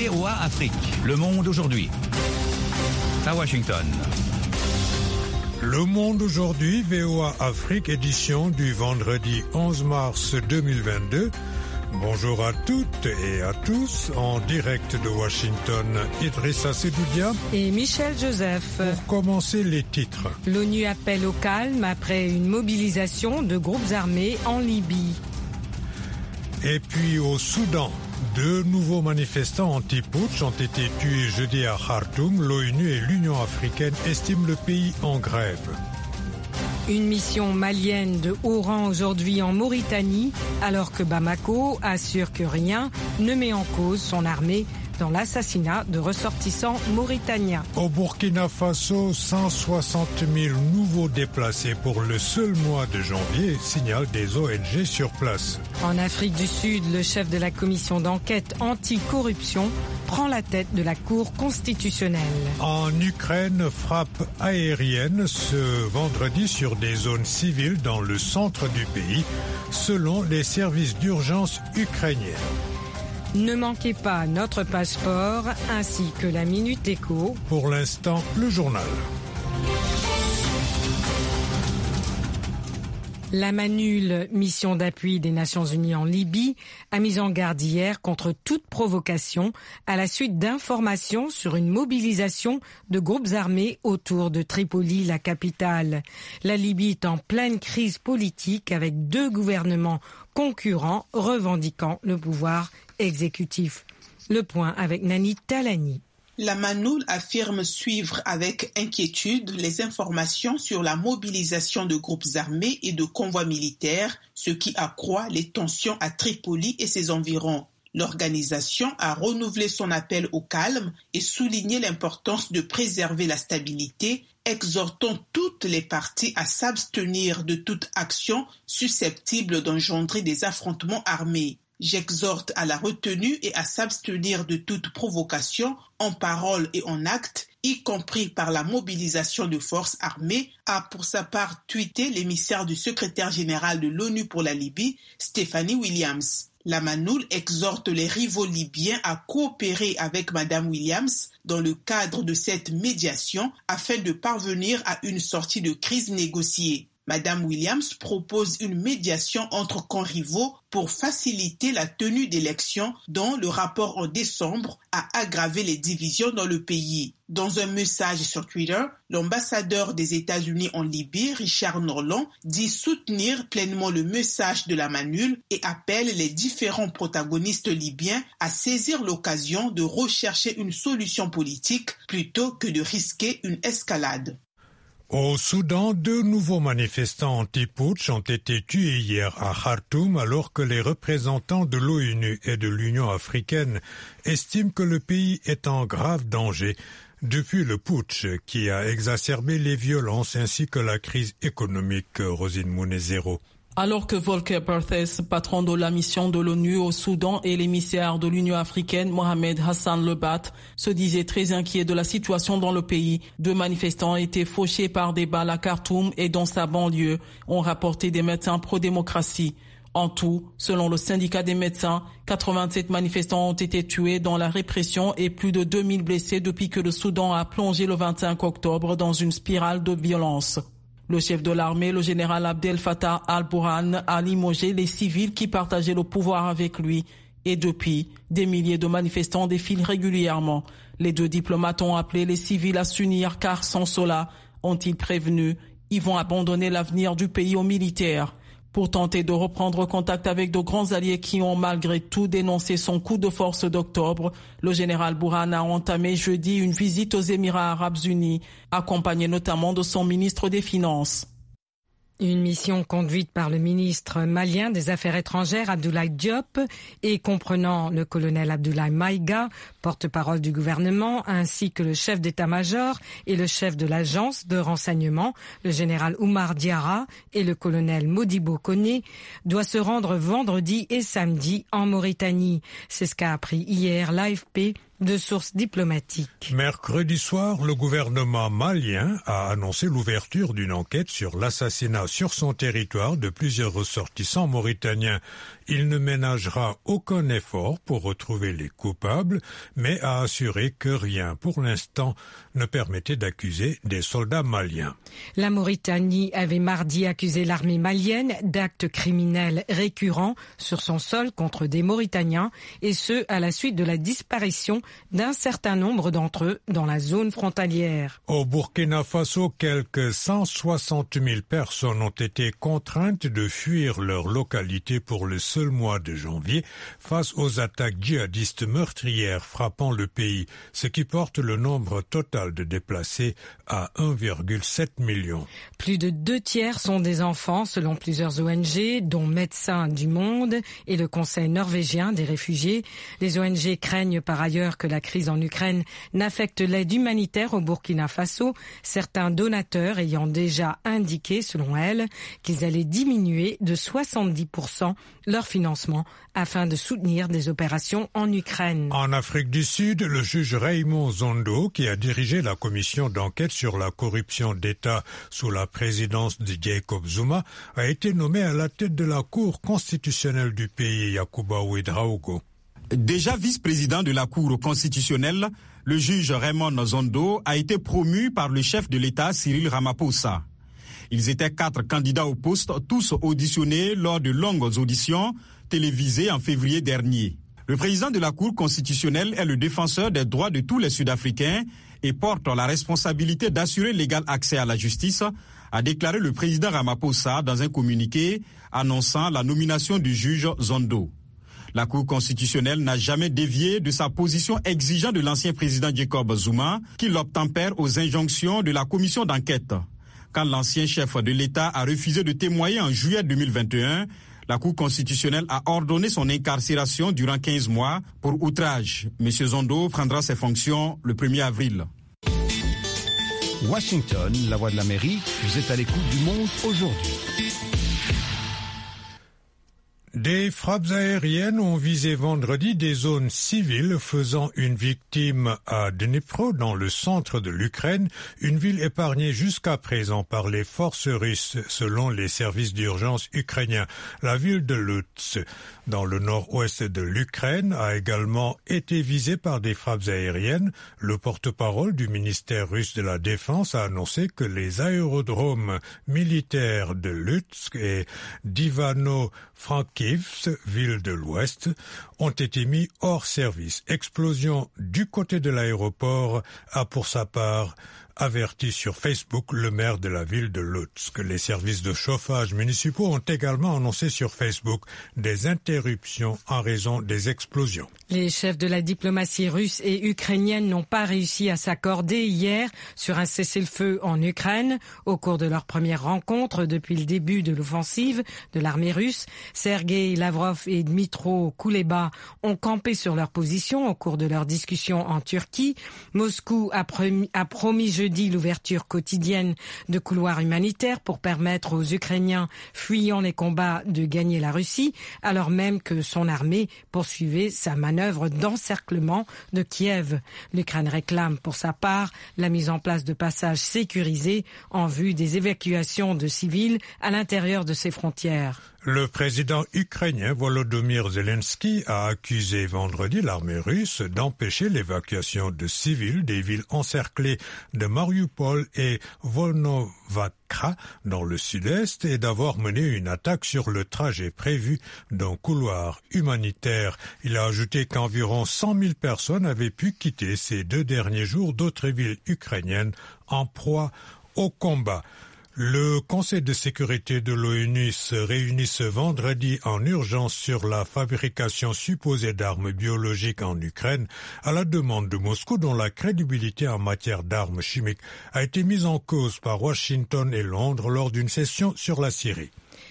VOA Afrique, le monde aujourd'hui. À Washington. Le monde aujourd'hui, VOA Afrique, édition du vendredi 11 mars 2022. Bonjour à toutes et à tous, en direct de Washington, Idrissa Sedoudia et Michel Joseph. Pour commencer, les titres. L'ONU appelle au calme après une mobilisation de groupes armés en Libye. Et puis au Soudan, 2 nouveaux manifestants anti-putsch ont été tués jeudi à Khartoum. L'ONU et l'Union africaine estiment le pays en grève. Une mission malienne de haut rang aujourd'hui en Mauritanie, alors que Bamako assure que rien ne met en cause son armée dans l'assassinat de ressortissants mauritaniens. Au Burkina Faso, 160 000 nouveaux déplacés pour le seul mois de janvier, signalent des ONG sur place. En Afrique du Sud, le chef de la commission d'enquête anti-corruption prend la tête de la Cour constitutionnelle. En Ukraine, frappe aérienne ce vendredi sur des zones civiles dans le centre du pays, selon les services d'urgence ukrainiens. Ne manquez pas notre passeport ainsi que la Minute Éco. Pour l'instant, le journal. La MANUL, mission d'appui des Nations Unies en Libye, a mis en garde hier contre toute provocation à la suite d'informations sur une mobilisation de groupes armés autour de Tripoli, la capitale. La Libye est en pleine crise politique avec 2 gouvernements concurrents revendiquant le pouvoir exécutif. Le point avec Nani Talani. La MANUL affirme suivre avec inquiétude les informations sur la mobilisation de groupes armés et de convois militaires, ce qui accroît les tensions à Tripoli et ses environs. L'organisation a renouvelé son appel au calme et souligné l'importance de préserver la stabilité, exhortant toutes les parties à s'abstenir de toute action susceptible d'engendrer des affrontements armés. J'exhorte à la retenue et à s'abstenir de toute provocation en parole et en acte, y compris par la mobilisation de forces armées, a pour sa part tweeté l'émissaire du secrétaire général de l'ONU pour la Libye, Stephanie Williams. La MANUL exhorte les rivaux libyens à coopérer avec Madame Williams dans le cadre de cette médiation afin de parvenir à une sortie de crise négociée. Madame Williams propose une médiation entre camps rivaux pour faciliter la tenue d'élections dont le rapport en décembre a aggravé les divisions dans le pays. Dans un message sur Twitter, l'ambassadeur des États-Unis en Libye, Richard Norland, dit soutenir pleinement le message de la MANUL et appelle les différents protagonistes libyens à saisir l'occasion de rechercher une solution politique plutôt que de risquer une escalade. Au Soudan, 2 nouveaux manifestants anti-putsch ont été tués hier à Khartoum alors que les représentants de l'ONU et de l'Union africaine estiment que le pays est en grave danger depuis le putsch qui a exacerbé les violences ainsi que la crise économique. Rosine Mounezero. Alors que Volker Perthes, patron de la mission de l'ONU au Soudan et l'émissaire de l'Union africaine, Mohamed Hassan Lebat, se disait très inquiet de la situation dans le pays, 2 manifestants ont été fauchés par des balles à Khartoum et dans sa banlieue, ont rapporté des médecins pro-démocratie. En tout, selon le syndicat des médecins, 87 manifestants ont été tués dans la répression et plus de 2000 blessés depuis que le Soudan a plongé le 25 octobre dans une spirale de violence. Le chef de l'armée, le général Abdel Fattah al-Burhan, a limogé les civils qui partageaient le pouvoir avec lui. Et depuis, des milliers de manifestants défilent régulièrement. Les 2 diplomates ont appelé les civils à s'unir car sans cela, ont-ils prévenu, ils vont abandonner l'avenir du pays aux militaires. Pour tenter de reprendre contact avec de grands alliés qui ont malgré tout dénoncé son coup de force d'octobre, le général Burhan a entamé jeudi une visite aux Émirats arabes unis, accompagné notamment de son ministre des Finances. Une mission conduite par le ministre malien des Affaires étrangères Abdoulaye Diop et comprenant le colonel Abdoulaye Maïga, porte-parole du gouvernement, ainsi que le chef d'état-major et le chef de l'agence de renseignement, le général Oumar Diarra et le colonel Modibo Koné, doit se rendre vendredi et samedi en Mauritanie. C'est ce qu'a appris hier l'AFP de sources diplomatiques. Mercredi soir, le gouvernement malien a annoncé l'ouverture d'une enquête sur l'assassinat sur son territoire de plusieurs ressortissants mauritaniens. Il ne ménagera aucun effort pour retrouver les coupables, mais a assuré que rien pour l'instant ne permettait d'accuser des soldats maliens. La Mauritanie avait mardi accusé l'armée malienne d'actes criminels récurrents sur son sol contre des Mauritaniens, et ce à la suite de la disparition d'un certain nombre d'entre eux dans la zone frontalière. Au Burkina Faso, quelques 160 000 personnes ont été contraintes de fuir leur localité pour le seul mois de janvier face aux attaques djihadistes meurtrières frappant le pays, ce qui porte le nombre total de déplacés à 1,7 million. Plus de 2/3 sont des enfants selon plusieurs ONG, dont Médecins du Monde et le Conseil norvégien des réfugiés. Les ONG craignent par ailleurs que la crise en Ukraine n'affecte l'aide humanitaire au Burkina Faso, certains donateurs ayant déjà indiqué, selon elles, qu'ils allaient diminuer de 70% leur financement afin de soutenir des opérations en Ukraine. En Afrique du Sud, le juge Raymond Zondo, qui a dirigé la commission d'enquête sur la corruption d'État sous la présidence de Jacob Zuma, a été nommé à la tête de la Cour constitutionnelle du pays, Yakuba Ouedraogo. Déjà vice-président de la Cour constitutionnelle, le juge Raymond Zondo a été promu par le chef de l'État Cyril Ramaphosa. Ils étaient 4 candidats au poste, tous auditionnés lors de longues auditions télévisées en février dernier. Le président de la Cour constitutionnelle est le défenseur des droits de tous les Sud-Africains et porte la responsabilité d'assurer l'égal accès à la justice, a déclaré le président Ramaphosa dans un communiqué annonçant la nomination du juge Zondo. La Cour constitutionnelle n'a jamais dévié de sa position exigeant de l'ancien président Jacob Zuma, qui l'obtempère aux injonctions de la commission d'enquête. Quand l'ancien chef de l'État a refusé de témoigner en juillet 2021, la Cour constitutionnelle a ordonné son incarcération durant 15 mois pour outrage. M. Zondo prendra ses fonctions le 1er avril. Washington, la voix de l'Amérique, vous êtes à l'écoute du monde aujourd'hui. Des frappes aériennes ont visé vendredi des zones civiles, faisant une victime à Dnipro, dans le centre de l'Ukraine, une ville épargnée jusqu'à présent par les forces russes, selon les services d'urgence ukrainiens. La ville de Lutsk, dans le nord-ouest de l'Ukraine, a également été visée par des frappes aériennes. Le porte-parole du ministère russe de la Défense a annoncé que les aérodromes militaires de Lutsk et d'Ivano-Frankivsk, ville de l'Ouest, ont été mis hors service. Explosion du côté de l'aéroport, a pour sa part averti sur Facebook le maire de la ville de Lutsk. Les services de chauffage municipaux ont également annoncé sur Facebook des interruptions en raison des explosions. Les chefs de la diplomatie russe et ukrainienne n'ont pas réussi à s'accorder hier sur un cessez-le-feu en Ukraine. Au cours de leur première rencontre depuis le début de l'offensive de l'armée russe, Sergei Lavrov et Dmytro Kuleba ont campé sur leur position au cours de leur discussion en Turquie. Moscou a promis jeudi l'ouverture quotidienne de couloirs humanitaires pour permettre aux Ukrainiens fuyant les combats de gagner la Russie, alors même que son armée poursuivait sa manœuvre d'encerclement de Kiev. L'Ukraine réclame pour sa part la mise en place de passages sécurisés en vue des évacuations de civils à l'intérieur de ses frontières. Le président ukrainien Volodymyr Zelensky a accusé vendredi l'armée russe d'empêcher l'évacuation de civils des villes encerclées de Mariupol et Volnovakha dans le sud-est et d'avoir mené une attaque sur le trajet prévu d'un couloir humanitaire. Il a ajouté qu'environ 100 000 personnes avaient pu quitter ces 2 derniers jours d'autres villes ukrainiennes en proie au combat. Le Conseil de sécurité de l'ONU se réunit ce vendredi en urgence sur la fabrication supposée d'armes biologiques en Ukraine à la demande de Moscou, dont la crédibilité en matière d'armes chimiques a été mise en cause par Washington et Londres lors d'une session sur la Syrie.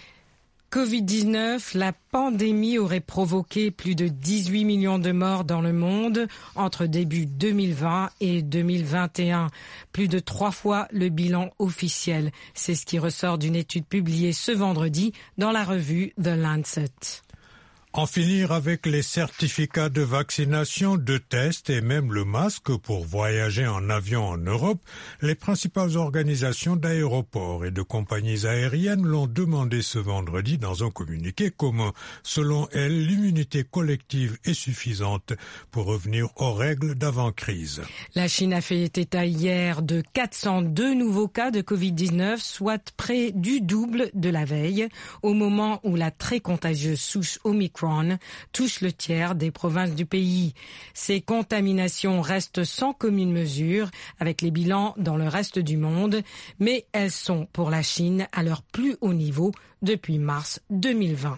Covid-19, la pandémie aurait provoqué plus de 18 millions de morts dans le monde entre début 2020 et 2021. Plus de 3 fois le bilan officiel. C'est ce qui ressort d'une étude publiée ce vendredi dans la revue The Lancet. En finir avec les certificats de vaccination, de tests et même le masque pour voyager en avion en Europe, les principales organisations d'aéroports et de compagnies aériennes l'ont demandé ce vendredi dans un communiqué commun. Selon elles, l'immunité collective est suffisante pour revenir aux règles d'avant-crise. La Chine a fait état hier de 402 nouveaux cas de Covid-19, soit près du double de la veille, au moment où la très contagieuse souche Omicron touche le tiers des provinces du pays. Ces contaminations restent sans commune mesure avec les bilans dans le reste du monde, mais elles sont pour la Chine à leur plus haut niveau depuis mars 2020.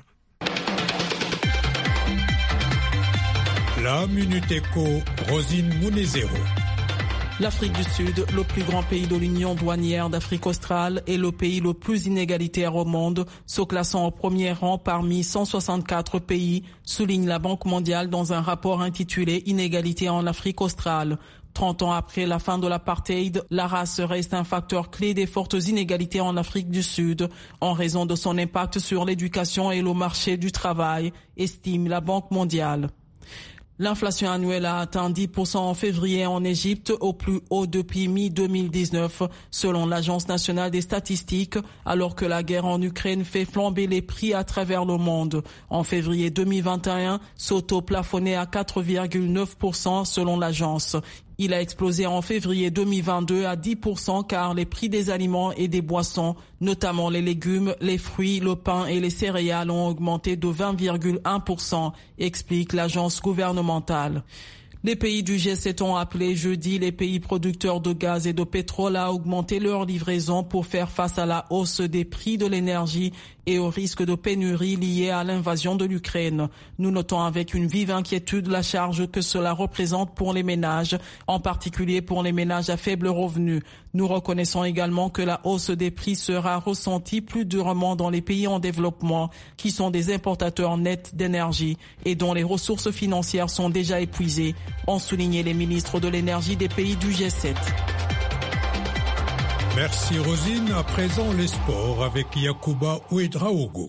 La Minute Éco, Rosine Munezero. L'Afrique du Sud, le plus grand pays de l'Union douanière d'Afrique australe, est le pays le plus inégalitaire au monde, se classant au premier rang parmi 164 pays, souligne la Banque mondiale dans un rapport intitulé « Inégalité en Afrique australe ». 30 ans après la fin de l'apartheid, la race reste un facteur clé des fortes inégalités en Afrique du Sud, en raison de son impact sur l'éducation et le marché du travail, estime la Banque mondiale. L'inflation annuelle a atteint 10% en février en Égypte, au plus haut depuis mi-2019, selon l'Agence nationale des statistiques, alors que la guerre en Ukraine fait flamber les prix à travers le monde. En février 2021, ce taux plafonnait à 4,9% selon l'agence. Il a explosé en février 2022 à 10% car les prix des aliments et des boissons, notamment les légumes, les fruits, le pain et les céréales ont augmenté de 20,1%, explique l'agence gouvernementale. Les pays du G7 ont appelé jeudi les pays producteurs de gaz et de pétrole à augmenter leurs livraisons pour faire face à la hausse des prix de l'énergie et au risque de pénurie lié à l'invasion de l'Ukraine. Nous notons avec une vive inquiétude la charge que cela représente pour les ménages, en particulier pour les ménages à faible revenu. Nous reconnaissons également que la hausse des prix sera ressentie plus durement dans les pays en développement, qui sont des importateurs nets d'énergie et dont les ressources financières sont déjà épuisées, ont souligné les ministres de l'énergie des pays du G7. Merci Rosine. À présent, les sports avec Yacouba Ouedraogo.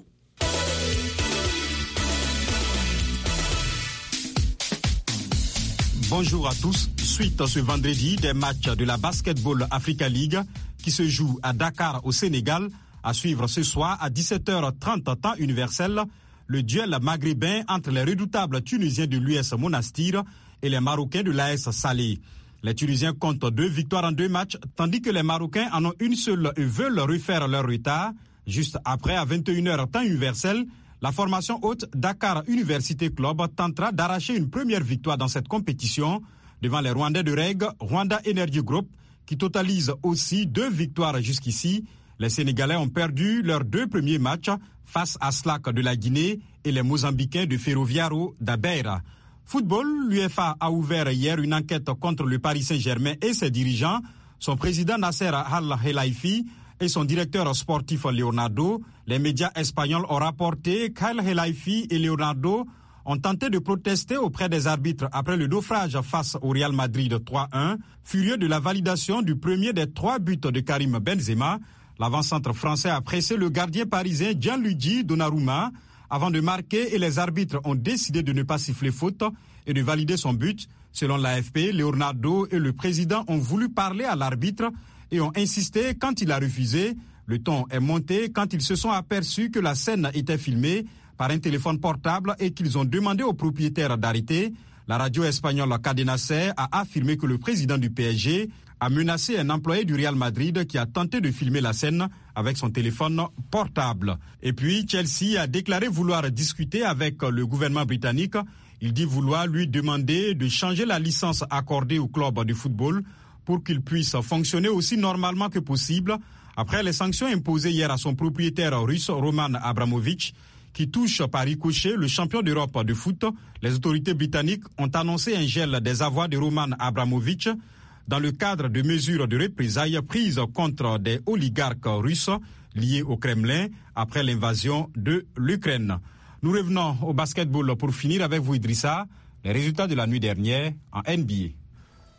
Bonjour à tous. Suite ce vendredi des matchs de la Basketball Africa League qui se jouent à Dakar au Sénégal, à suivre ce soir à 17h30 temps universel, le duel maghrébin entre les redoutables Tunisiens de l'US Monastir et les Marocains de l'AS Salé. Les Tunisiens comptent 2 victoires en 2 matchs, tandis que les Marocains en ont une seule et veulent refaire leur retard. Juste après, à 21h temps universel, la formation haute Dakar Université Club tentera d'arracher une première victoire dans cette compétition devant les Rwandais de Reg, Rwanda Energy Group, qui totalise aussi 2 victoires jusqu'ici. Les Sénégalais ont perdu leurs 2 premiers matchs face à Slack de la Guinée et les Mozambicains de Ferroviaro d'Abeira. Football, l'UEFA a ouvert hier une enquête contre le Paris Saint-Germain et ses dirigeants, son président Nasser Al-Khelaifi et son directeur sportif Leonardo. Les médias espagnols ont rapporté qu'Al-Khelaifi et Leonardo ont tenté de protester auprès des arbitres après le naufrage face au Real Madrid 3-1, furieux de la validation du premier des 3 buts de Karim Benzema. L'avant-centre français a pressé le gardien parisien Gianluigi Donnarumma avant de marquer et les arbitres ont décidé de ne pas siffler faute et de valider son but. Selon l'AFP, Leonardo et le président ont voulu parler à l'arbitre et ont insisté quand il a refusé. Le ton est monté quand ils se sont aperçus que la scène était filmée par un téléphone portable et qu'ils ont demandé au propriétaire d'arrêter. La radio espagnole Cadena Ser a affirmé que le président du PSG a menacé un employé du Real Madrid qui a tenté de filmer la scène avec son téléphone portable. Et puis, Chelsea a déclaré vouloir discuter avec le gouvernement britannique. Il dit vouloir lui demander de changer la licence accordée au club de football pour qu'il puisse fonctionner aussi normalement que possible après les sanctions imposées hier à son propriétaire russe Roman Abramovich qui touche par ricochet le champion d'Europe de foot. Les autorités britanniques ont annoncé un gel des avoirs de Roman Abramovich dans le cadre de mesures de représailles prises contre des oligarques russes liés au Kremlin après l'invasion de l'Ukraine. Nous revenons au basketball pour finir avec vous, Idrissa. Les résultats de la nuit dernière en NBA.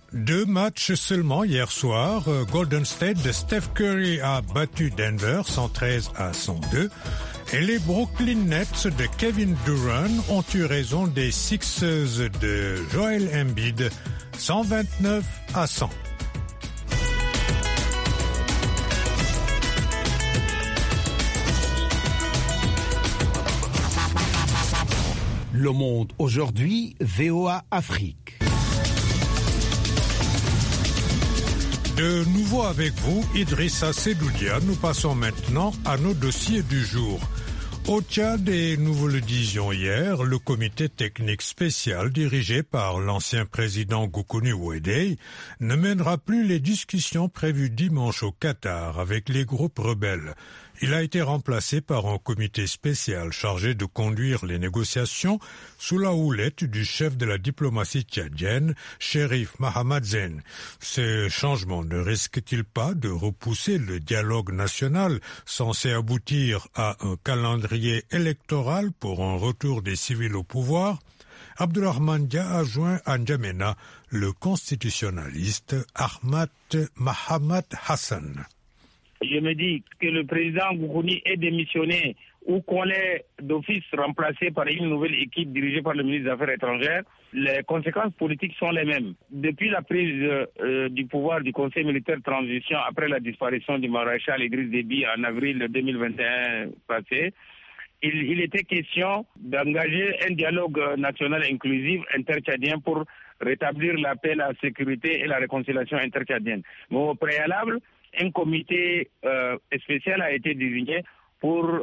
2 matchs seulement hier soir. Golden State de Steph Curry a battu Denver 113-102. Et les Brooklyn Nets de Kevin Durant ont eu raison des Sixers de Joel Embiid 129-100. Le Monde aujourd'hui, VOA Afrique. De nouveau avec vous, Idrissa Sedoudia. Nous passons maintenant à nos dossiers du jour. Au Tchad, et nous vous le disions hier, le comité technique spécial dirigé par l'ancien président Goukouni Ouédé ne mènera plus les discussions prévues dimanche au Qatar avec les groupes rebelles. Il a été remplacé par un comité spécial chargé de conduire les négociations sous la houlette du chef de la diplomatie tchadienne, Chérif Mahamadzen. Ce changement ne risque-t-il pas de repousser le dialogue national censé aboutir à un calendrier électoral pour un retour des civils au pouvoir? Abdulrahman Dia a joint à N'Djamena le constitutionnaliste Ahmad Mahamad Hassan. Je me dis que le président Goukouni est démissionné ou qu'on l'ait d'office remplacé par une nouvelle équipe dirigée par le ministre des Affaires étrangères, les conséquences politiques sont les mêmes. Depuis la prise du pouvoir du Conseil militaire de transition après la disparition du maréchal Idriss Déby en avril 2021 passé, il était question d'engager un dialogue national inclusif intertchadien pour rétablir la paix, la sécurité et la réconciliation intertchadienne. Mais au préalable, un comité spécial a été désigné pour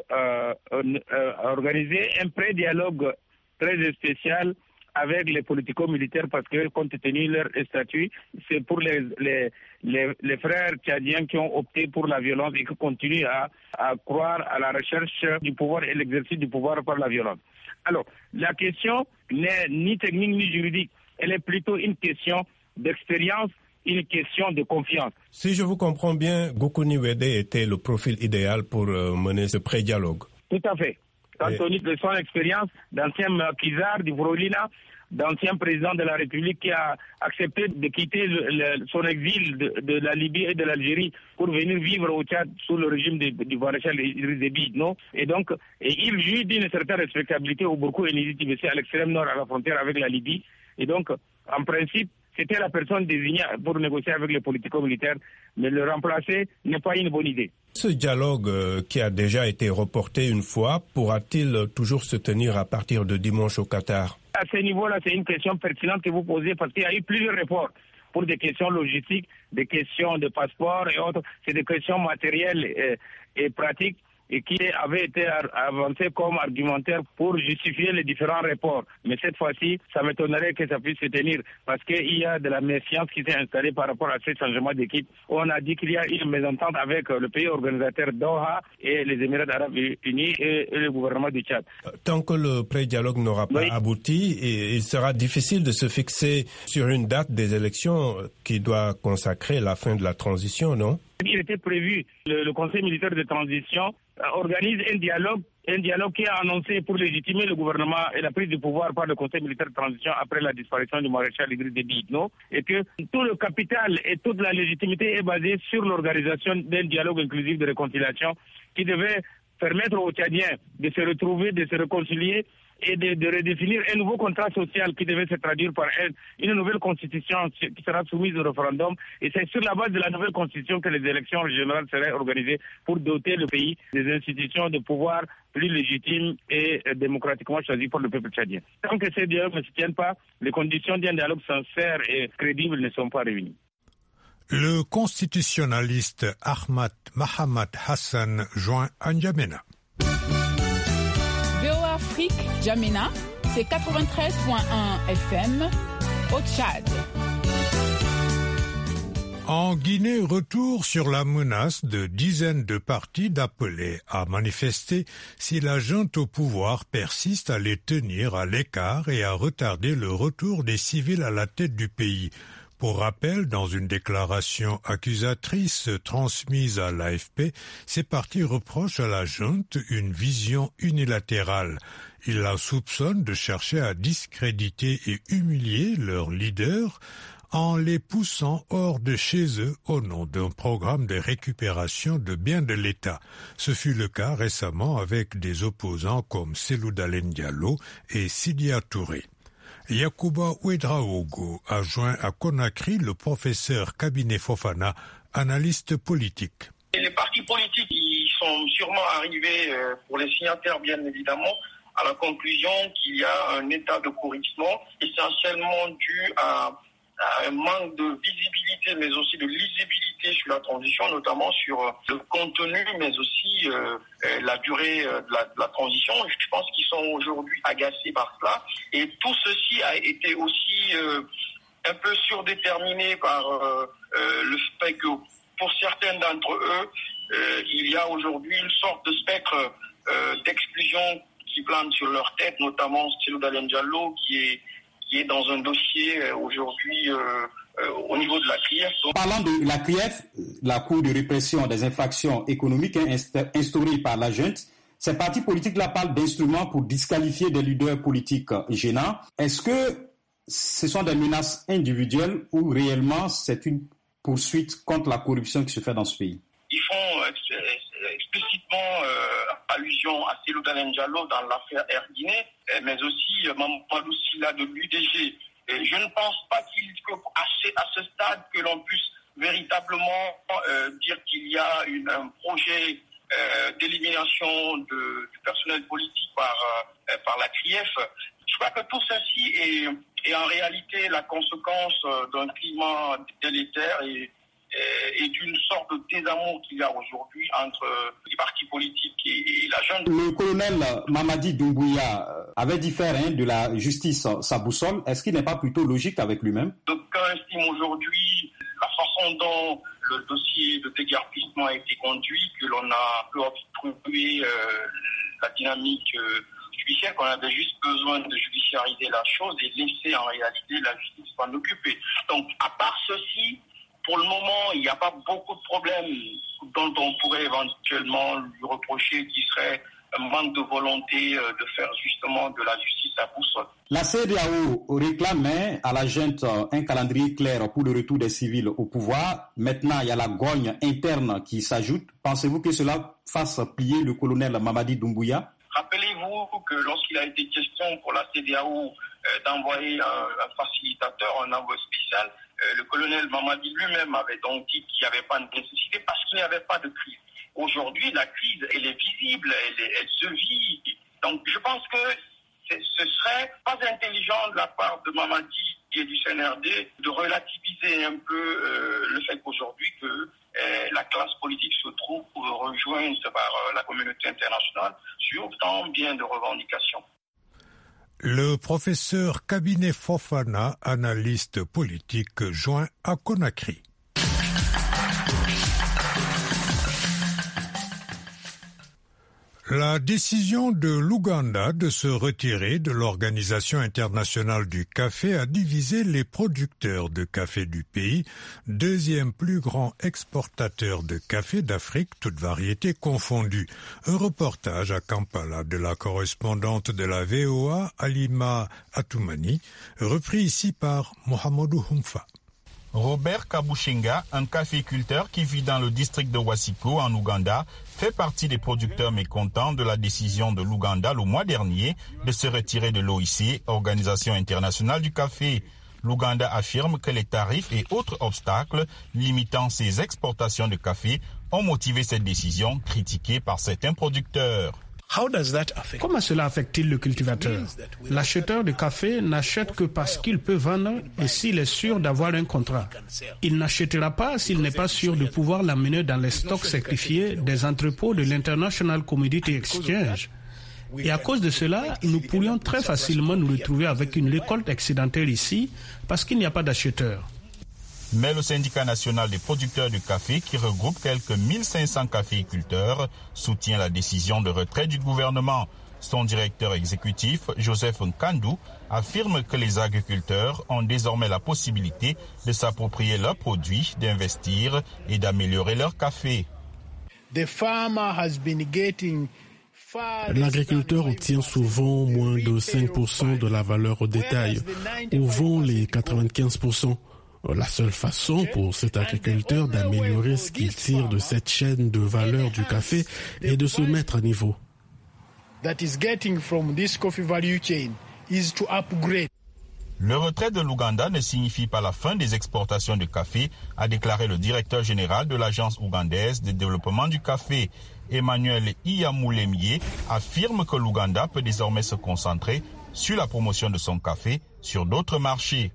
organiser un pré-dialogue très spécial avec les politico-militaires parce que, compte tenu de leur statut, c'est pour les frères tchadiens qui ont opté pour la violence et qui continuent à croire à la recherche du pouvoir et l'exercice du pouvoir par la violence. Alors, la question n'est ni technique ni juridique, elle est plutôt une question d'expérience, une question de confiance. Si je vous comprends bien, Goukouni Ouédé était le profil idéal pour mener ce pré-dialogue. Tout à fait. Compte tenu de son expérience d'ancien maquisard du Vrolina, d'ancien président de la République qui a accepté de quitter son exil de la Libye et de l'Algérie pour venir vivre au Tchad sous le régime du maréchal Idriss Déby, non? Et donc, il jouit d'une certaine respectabilité au Bourkou et Niziti, à l'extrême nord, à la frontière avec la Libye. Et donc, en principe, c'était la personne désignée pour négocier avec les politico-militaires, mais le remplacer n'est pas une bonne idée. Ce dialogue qui a déjà été reporté une fois, pourra-t-il toujours se tenir à partir de dimanche au Qatar? À ce niveau-là, c'est une question pertinente que vous posez parce qu'il y a eu plusieurs reports pour des questions logistiques, des questions de passeport et autres. C'est des questions matérielles et pratiques et qui avaient été avancées comme argumentaire pour justifier les différents reports. Mais cette fois-ci, ça m'étonnerait que ça puisse se tenir parce qu'il y a de la méfiance qui s'est installée par rapport à ces changements d'équipe. On a dit qu'il y a une mésentente avec le pays organisateur Doha et les Émirats arabes unis et le gouvernement du Tchad. Tant que le pré-dialogue n'aura pas abouti, il sera difficile de se fixer sur une date des élections qui doit consacrer la fin de la transition, non? Il était prévu, le Conseil militaire de transition organise un dialogue qui est annoncé pour légitimer le gouvernement et la prise du pouvoir par le Conseil militaire de transition après la disparition du maréchal Idriss Déby, non? Et que tout le capital et toute la légitimité est basée sur l'organisation d'un dialogue inclusif de réconciliation qui devait permettre aux Tchadiens de se retrouver, de se réconcilier et de redéfinir un nouveau contrat social qui devait se traduire par une nouvelle constitution qui sera soumise au référendum. Et c'est sur la base de la nouvelle constitution que les élections régionales seraient organisées pour doter le pays des institutions de pouvoir plus légitimes et démocratiquement choisies par le peuple tchadien. Tant que ces dialogues ne se tiennent pas, les conditions d'un dialogue sincère et crédible ne sont pas réunies. Le constitutionnaliste Ahmad Mahamad Hassan joint à N'Djamena. VOA Afrique, N'Djamena, c'est 93.1 FM au Tchad. En Guinée, retour sur la menace de dizaines de partis d'appeler à manifester si la junte au pouvoir persiste à les tenir à l'écart et à retarder le retour des civils à la tête du pays. Pour rappel, dans une déclaration accusatrice transmise à l'AFP, ces partis reprochent à la junte une vision unilatérale. Ils la soupçonnent de chercher à discréditer et humilier leur leader en les poussant hors de chez eux au nom d'un programme de récupération de biens de l'État. Ce fut le cas récemment avec des opposants comme Cellou Dalein Diallo et Sidya Touré. Yacouba Ouedraogo a joint à Conakry le professeur Kabiné Fofana, analyste politique. Les partis politiques, ils sont sûrement arrivés, pour les signataires bien évidemment, à la conclusion qu'il y a un état de pourrissement essentiellement dû à un manque de visibilité mais aussi de lisibilité sur la transition, notamment sur le contenu mais aussi la durée de la transition. Je pense qu'ils sont aujourd'hui agacés par cela et tout ceci a été aussi un peu surdéterminé par le fait que pour certains d'entre eux, il y a aujourd'hui une sorte de spectre d'exclusion qui plane sur leur tête, notamment Cellou Dalein Diallo qui est dans un dossier aujourd'hui au niveau de la CRIEF. Parlant de la CRIEF, la Cour de répression des infractions économiques instaurée par la junte, ces partis politiques-là parlent d'instruments pour disqualifier des leaders politiques gênants. Est-ce que ce sont des menaces individuelles ou réellement c'est une poursuite contre la corruption qui se fait dans ce pays? Ils font explicitement allusion à Cellou Dalein Diallo dans l'affaire Air Guinée, mais aussi Mamadou Sylla de l'UDG. Je ne pense pas qu'à ce stade que l'on puisse véritablement dire qu'il y a un projet d'élimination du personnel politique par la CRIEF. Je crois que tout ceci est en réalité la conséquence d'un climat délétère et d'une sorte de désamour qu'il y a aujourd'hui entre les partis politiques et la junte. Le colonel Mamadi Doumbouya avait dit faire de la justice sa boussole. Est-ce qu'il n'est pas plutôt logique avec lui-même? D'aucuns estiment aujourd'hui la façon dont le dossier de déguerpissement a été conduit, que l'on a pu obstruer la dynamique judiciaire, qu'on avait juste besoin de judiciariser la chose et laisser en réalité la justice s'en occuper. Donc, à part ceci, pour le moment, il n'y a pas beaucoup de problèmes dont on pourrait éventuellement lui reprocher qui serait un manque de volonté de faire justement de la justice à boussole. La CEDEAO réclamait à la junte un calendrier clair pour le retour des civils au pouvoir. Maintenant, il y a la grogne interne qui s'ajoute. Pensez-vous que cela fasse plier le colonel Mamadi Doumbouya? Rappelez-vous que lorsqu'il a été question pour la CEDEAO d'envoyer un facilitateur, un envoyé spécial, le colonel Mamadi lui-même avait donc dit qu'il n'y avait pas de nécessité parce qu'il n'y avait pas de crise. Aujourd'hui, la crise, elle est visible, elle se vit. Donc, je pense que ce serait pas intelligent de la part de Mamadi et du CNRD de relativiser un peu le fait qu'aujourd'hui que la classe politique se trouve rejointe par la communauté internationale sur tant bien de revendications. Le professeur Kabiné Fofana, analyste politique, joint à Conakry. La décision de l'Ouganda de se retirer de l'Organisation internationale du café a divisé les producteurs de café du pays, deuxième plus grand exportateur de café d'Afrique, toutes variétés confondues. Un reportage à Kampala de la correspondante de la VOA, Halima Atoumani, repris ici par Mohamedou Humfa. Robert Kabushenga, un caféiculteur qui vit dans le district de Wasiko en Ouganda, fait partie des producteurs mécontents de la décision de l'Ouganda le mois dernier de se retirer de l'OIC, Organisation internationale du café. L'Ouganda affirme que les tarifs et autres obstacles limitant ses exportations de café ont motivé cette décision critiquée par certains producteurs. Comment cela affecte-t-il le cultivateur? L'acheteur de café n'achète que parce qu'il peut vendre et s'il est sûr d'avoir un contrat. Il n'achètera pas s'il n'est pas sûr de pouvoir l'amener dans les stocks certifiés des entrepôts de l'International Commodity Exchange. Et à cause de cela, nous pourrions très facilement nous retrouver avec une récolte excédentaire ici parce qu'il n'y a pas d'acheteurs. Mais le syndicat national des producteurs de café, qui regroupe quelques 1500 caféiculteurs, soutient la décision de retrait du gouvernement. Son directeur exécutif, Joseph Nkandou, affirme que les agriculteurs ont désormais la possibilité de s'approprier leurs produits, d'investir et d'améliorer leur café. L'agriculteur obtient souvent moins de 5% de la valeur au détail, ou vend les 95%. La seule façon pour cet agriculteur d'améliorer ce qu'il tire de cette chaîne de valeur du café est de se mettre à niveau. Le retrait de l'Ouganda ne signifie pas la fin des exportations de café, a déclaré le directeur général de l'Agence ougandaise de développement du café. Emmanuel Iyamoulemie affirme que l'Ouganda peut désormais se concentrer sur la promotion de son café sur d'autres marchés.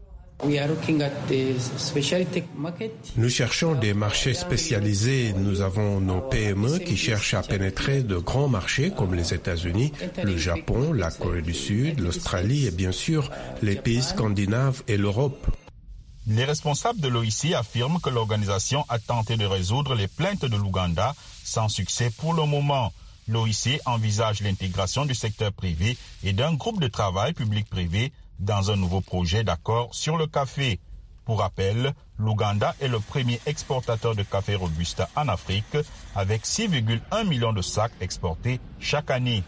Nous cherchons des marchés spécialisés. Nous avons nos PME qui cherchent à pénétrer de grands marchés comme les États-Unis, le Japon, la Corée du Sud, l'Australie et bien sûr les pays scandinaves et l'Europe. Les responsables de l'OIC affirment que l'organisation a tenté de résoudre les plaintes de l'Ouganda sans succès pour le moment. L'OIC envisage l'intégration du secteur privé et d'un groupe de travail public-privé dans un nouveau projet d'accord sur le café. Pour rappel, l'Ouganda est le premier exportateur de café robusta en Afrique avec 6,1 millions de sacs exportés chaque année.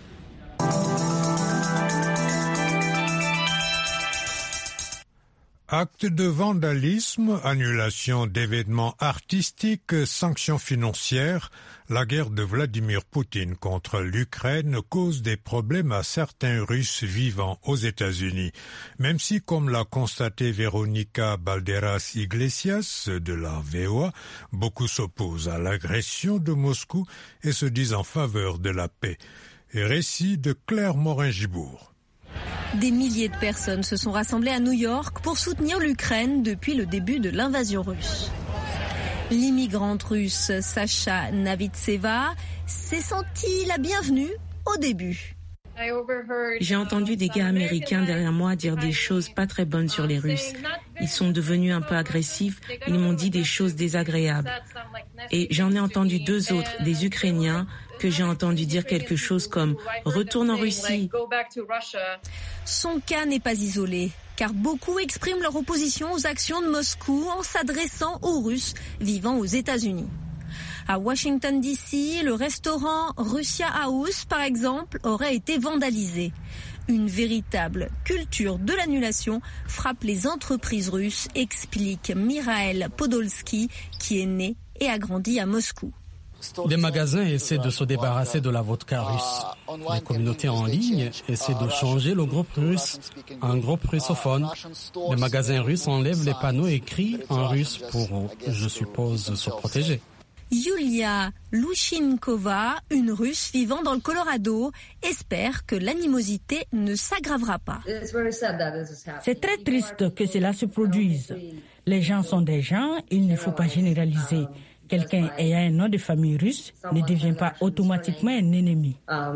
Actes de vandalisme, annulation d'événements artistiques, sanctions financières, la guerre de Vladimir Poutine contre l'Ukraine cause des problèmes à certains Russes vivant aux États-Unis. Même si, comme l'a constaté Véronica Balderas Iglesias de la VOA, beaucoup s'opposent à l'agression de Moscou et se disent en faveur de la paix. Récit de Claire Morin-Gibourg. Des milliers de personnes se sont rassemblées à New York pour soutenir l'Ukraine depuis le début de l'invasion russe. L'immigrante russe Sacha Navitseva s'est sentie la bienvenue au début. J'ai entendu des gars américains derrière moi dire des choses pas très bonnes sur les Russes. Ils sont devenus un peu agressifs, ils m'ont dit des choses désagréables. Et j'en ai entendu deux autres, des Ukrainiens, que j'ai entendu dire quelque chose comme « Retourne en Russie ». Son cas n'est pas isolé, car beaucoup expriment leur opposition aux actions de Moscou en s'adressant aux Russes vivant aux États-Unis. À Washington DC, le restaurant Russia House, par exemple, aurait été vandalisé. Une véritable culture de l'annulation frappe les entreprises russes, explique Mikhail Podolsky, qui est né et a grandi à Moscou. Des magasins essaient de se débarrasser de la vodka russe. Les communautés en ligne essaient de changer le groupe russe en groupe russophone. Les magasins russes enlèvent les panneaux écrits en russe pour, je suppose, se protéger. Yulia Lushinkova, une Russe vivant dans le Colorado, espère que l'animosité ne s'aggravera pas. C'est très triste que cela se produise. Les gens sont des gens, il ne faut pas généraliser. Quelqu'un ayant un nom de famille russe ne devient pas automatiquement un ennemi.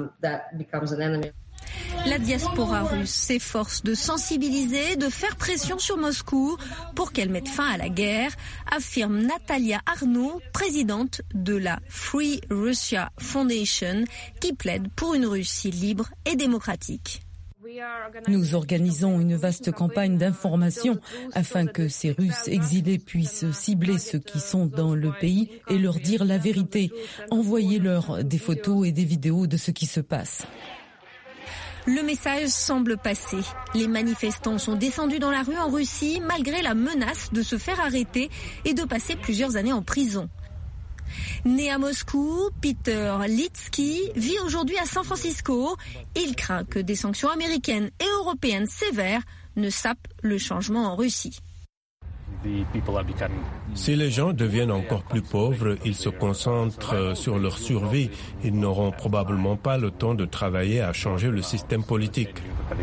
La diaspora russe s'efforce de sensibiliser, de faire pression sur Moscou pour qu'elle mette fin à la guerre, affirme Natalia Arnaud, présidente de la Free Russia Foundation, qui plaide pour une Russie libre et démocratique. Nous organisons une vaste campagne d'information afin que ces Russes exilés puissent cibler ceux qui sont dans le pays et leur dire la vérité. Envoyez-leur des photos et des vidéos de ce qui se passe. Le message semble passer. Les manifestants sont descendus dans la rue en Russie malgré la menace de se faire arrêter et de passer plusieurs années en prison. Né à Moscou, Peter Litsky vit aujourd'hui à San Francisco. Il craint que des sanctions américaines et européennes sévères ne sapent le changement en Russie. Si les gens deviennent encore plus pauvres, ils se concentrent sur leur survie. Ils n'auront probablement pas le temps de travailler à changer le système politique.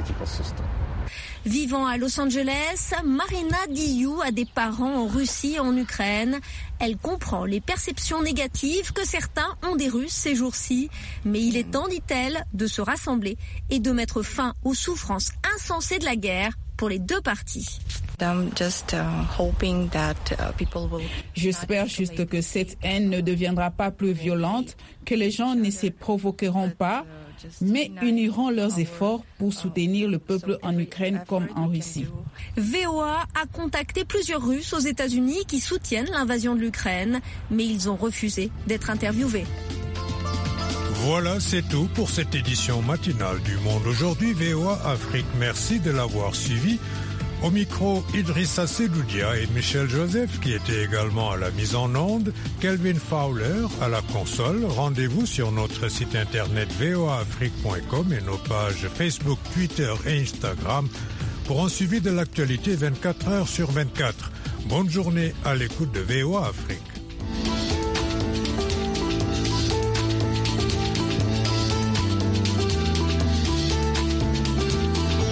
Vivant à Los Angeles, Marina Diou a des parents en Russie et en Ukraine. Elle comprend les perceptions négatives que certains ont des Russes ces jours-ci. Mais il est temps, dit-elle, de se rassembler et de mettre fin aux souffrances insensées de la guerre pour les deux parties. J'espère juste que cette haine ne deviendra pas plus violente, que les gens ne se provoqueront pas, mais uniront leurs efforts pour soutenir le peuple en Ukraine comme en Russie. VOA a contacté plusieurs Russes aux États-Unis qui soutiennent l'invasion de l'Ukraine, mais ils ont refusé d'être interviewés. Voilà, c'est tout pour cette édition matinale du Monde Aujourd'hui, VOA Afrique. Merci de l'avoir suivi. Au micro, Idrissa Sedoudia et Michel Joseph qui étaient également à la mise en onde, Kelvin Fowler à la console. Rendez-vous sur notre site internet voaafrique.com et nos pages Facebook, Twitter et Instagram pour un suivi de l'actualité 24 heures sur 24. Bonne journée à l'écoute de VOA Afrique.